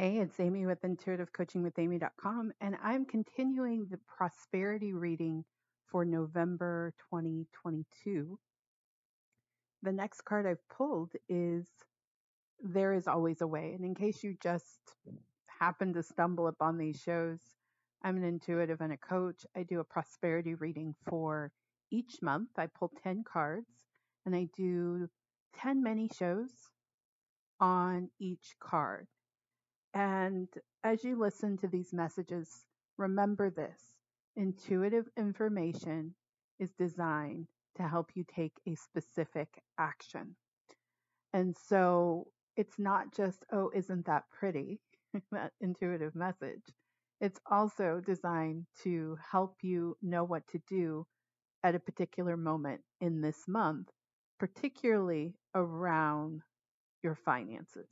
Hey, it's Amy with intuitivecoachingwithamy.com, and I'm continuing the prosperity reading for November 2022. The next card I've pulled is There is Always a Way. And in case you just happen to stumble upon these shows, I'm an intuitive and a coach. I do a prosperity reading for each month. I pull 10 cards and I do 10 mini shows on each card. And as you listen to these messages, remember this: intuitive information is designed to help you take a specific action. And so it's not just, oh, isn't that pretty? That intuitive message. It's also designed to help you know what to do at a particular moment in this month, particularly around your finances.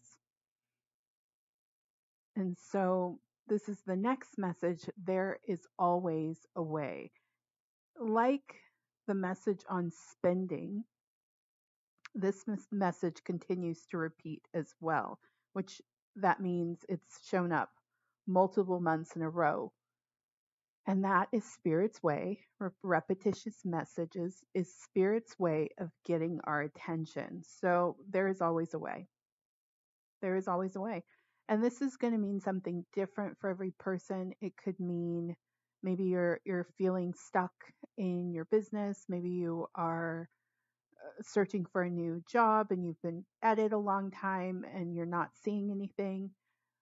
And so this is the next message: there is always a way. Like the message on spending, this message continues to repeat as well, which that means it's shown up multiple months in a row. And that is Spirit's way. Repetitious messages is Spirit's way of getting our attention. So there is always a way. There is always a way. And this is going to mean something different for every person. It could mean maybe you're feeling stuck in your business. Maybe you are searching for a new job and you've been at it a long time and you're not seeing anything.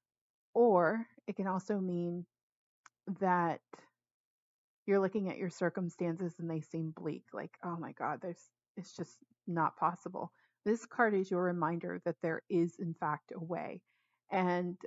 Or it can also mean that you're looking at your circumstances and they seem bleak, like, oh my God, it's just not possible. This card is your reminder that there is, in fact, a way. And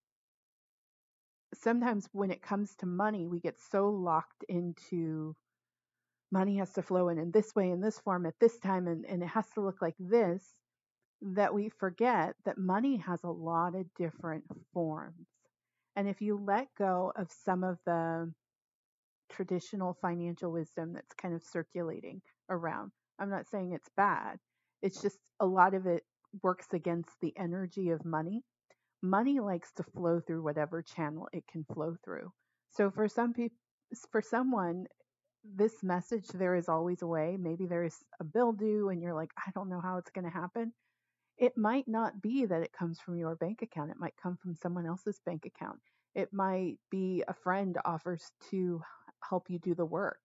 sometimes when it comes to money, we get so locked into money has to flow in this way, in this form, at this time, and it has to look like this, that we forget that money has a lot of different forms. And if you let go of some of the traditional financial wisdom that's kind of circulating around, I'm not saying it's bad, it's just a lot of it works against the energy of money. Money likes to flow through whatever channel it can flow through. So for some people, for someone, this message, there is always a way. Maybe there is a bill due and you're like, I don't know how it's going to happen. It might not be that it comes from your bank account. It might come from someone else's bank account. It might be a friend offers to help you do the work.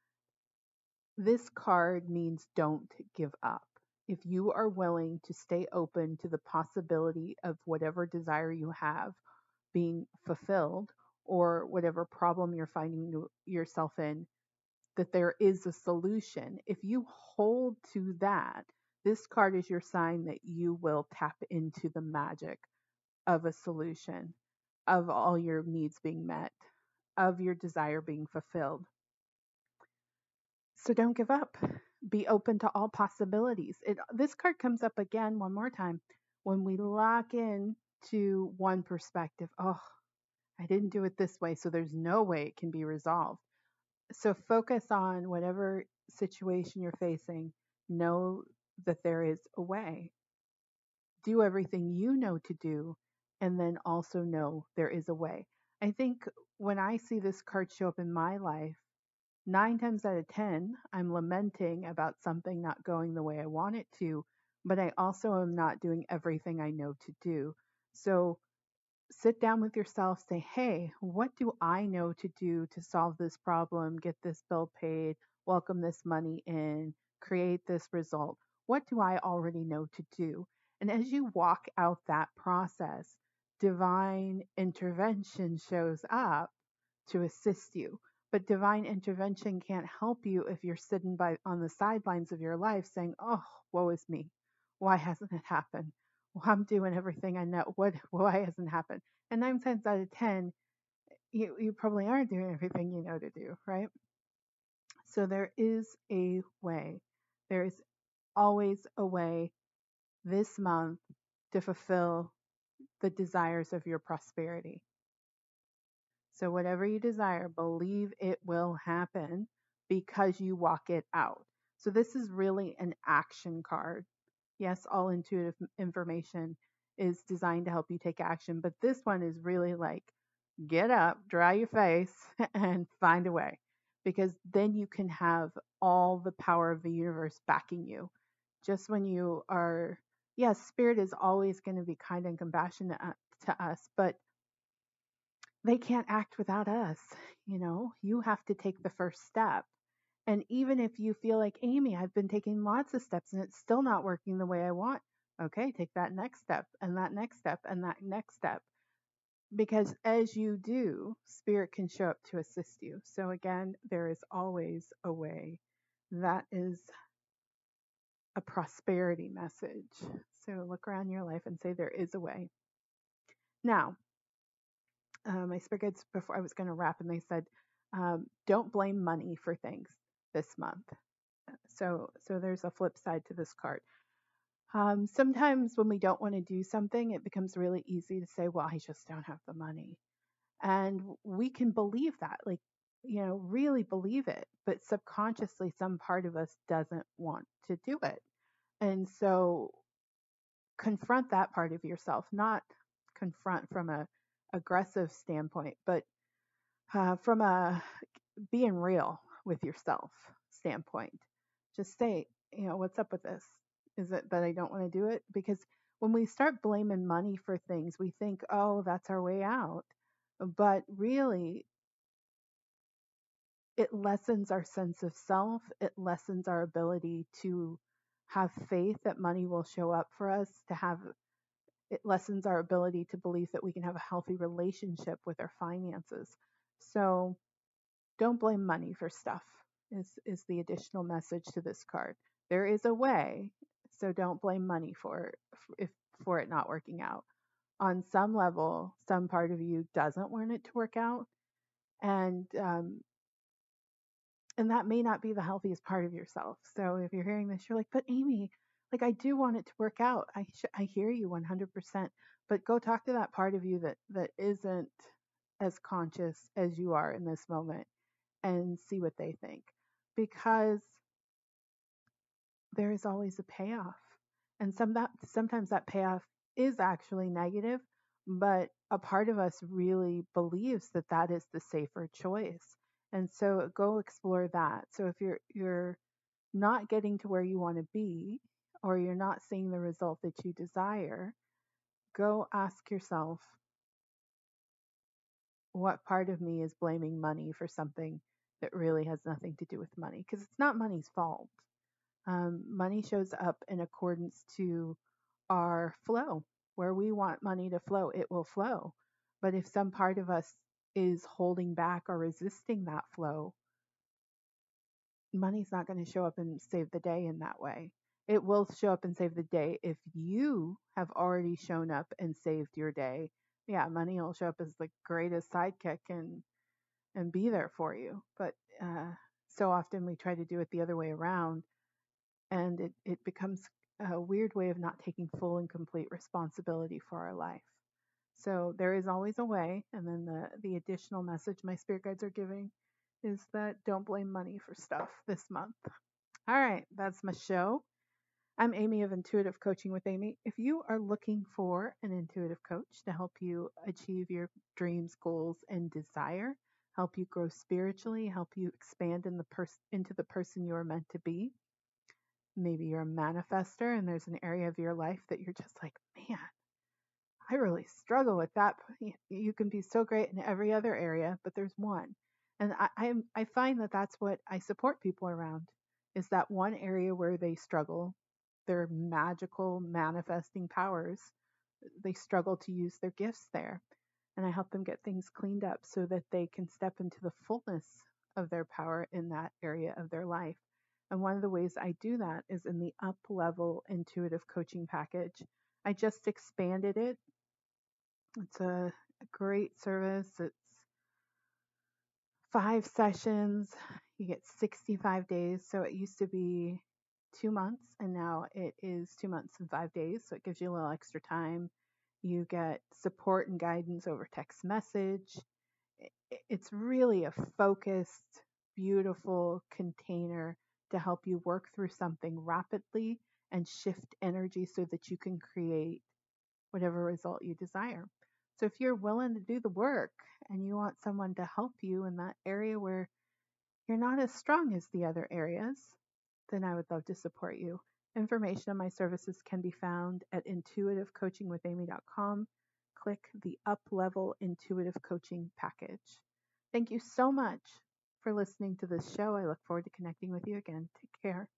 This card means don't give up. If you are willing to stay open to the possibility of whatever desire you have being fulfilled, or whatever problem you're finding yourself in, that there is a solution. If you hold to that, this card is your sign that you will tap into the magic of a solution, of all your needs being met, of your desire being fulfilled. So don't give up. Be open to all possibilities. This card comes up again one more time when we lock in to one perspective. Oh, I didn't do it this way, so there's no way it can be resolved. So focus on whatever situation you're facing. Know that there is a way. Do everything you know to do, and then also know there is a way. I think when I see this card show up in my life, 9 times out of 10, I'm lamenting about something not going the way I want it to, but I also am not doing everything I know to do. So sit down with yourself, say, hey, what do I know to do to solve this problem, get this bill paid, welcome this money in, create this result? What do I already know to do? And as you walk out that process, divine intervention shows up to assist you. But divine intervention can't help you if you're sitting by on the sidelines of your life saying, oh, woe is me. Why hasn't it happened? Well, I'm doing everything I know. Why hasn't it happened? And 9 times out of 10, you probably aren't doing everything you know to do, right? So there is a way. There is always a way this month to fulfill the desires of your prosperity. So whatever you desire, believe it will happen because you walk it out. So this is really an action card. Yes, all intuitive information is designed to help you take action. But this one is really like, get up, dry your face, and find a way. Because then you can have all the power of the universe backing you. Just when you are, yes, spirit is always going to be kind and compassionate to us, but they can't act without us. You have to take the first step. And even if you feel like, Amy, I've been taking lots of steps and it's still not working the way I want, okay, take that next step and that next step and that next step. Because as you do, spirit can show up to assist you. So again, there is always a way. That is a prosperity message. So look around your life and say, there is a way. Now, my spirit guides, before I was going to wrap, and they said, don't blame money for things this month. So there's a flip side to this card. Sometimes when we don't want to do something, it becomes really easy to say, well, I just don't have the money. And we can believe that, like, really believe it. But subconsciously, some part of us doesn't want to do it. And so confront that part of yourself, not confront from a aggressive standpoint, but from a being real with yourself standpoint. Just say, what's up with this? Is it that I don't want to do it? Because when we start blaming money for things, we think, oh, that's our way out. But really, it lessens our sense of self. It lessens our ability to have faith that money will show up for us, it lessens our ability to believe that we can have a healthy relationship with our finances. So don't blame money for stuff is the additional message to this card. There is a way, so don't blame money for it not working out. On some level, some part of you doesn't want it to work out, and that may not be the healthiest part of yourself. So if you're hearing this, you're like, but Amy, like, I do want it to work out. I hear you 100%, but go talk to that part of you that isn't as conscious as you are in this moment and see what they think, because there is always a payoff. And sometimes that payoff is actually negative, but a part of us really believes that that is the safer choice. And so go explore that. So if you're not getting to where you want to be, or you're not seeing the result that you desire, go ask yourself, what part of me is blaming money for something that really has nothing to do with money? Because it's not money's fault. Money shows up in accordance to our flow. Where we want money to flow, it will flow. But if some part of us is holding back or resisting that flow, money's not going to show up and save the day in that way. It will show up and save the day if you have already shown up and saved your day. Yeah, money will show up as the greatest sidekick and be there for you. But so often we try to do it the other way around, and it becomes a weird way of not taking full and complete responsibility for our life. So there is always a way. And then the additional message my spirit guides are giving is that don't blame money for stuff this month. All right, that's my show. I'm Amy of Intuitive Coaching with Amy. If you are looking for an intuitive coach to help you achieve your dreams, goals, and desire, help you grow spiritually, help you expand into the person you are meant to be, maybe you're a manifester and there's an area of your life that you're just like, man, I really struggle with that. You can be so great in every other area, but there's one. And I find that that's what I support people around, is that one area where they struggle, their magical manifesting powers, they struggle to use their gifts there. And I help them get things cleaned up so that they can step into the fullness of their power in that area of their life. And one of the ways I do that is in the up level intuitive coaching package. I just expanded it. It's a great service. It's 5 sessions. You get 65 days. So it used to be 2 months, and now it is 2 months and 5 days. So it gives you a little extra time. You get support and guidance over text message. It's really a focused, beautiful container to help you work through something rapidly and shift energy so that you can create whatever result you desire. So if you're willing to do the work and you want someone to help you in that area where you're not as strong as the other areas, then I would love to support you. Information on my services can be found at intuitivecoachingwithamy.com. Click the Up Level Intuitive Coaching package. Thank you so much for listening to this show. I look forward to connecting with you again. Take care.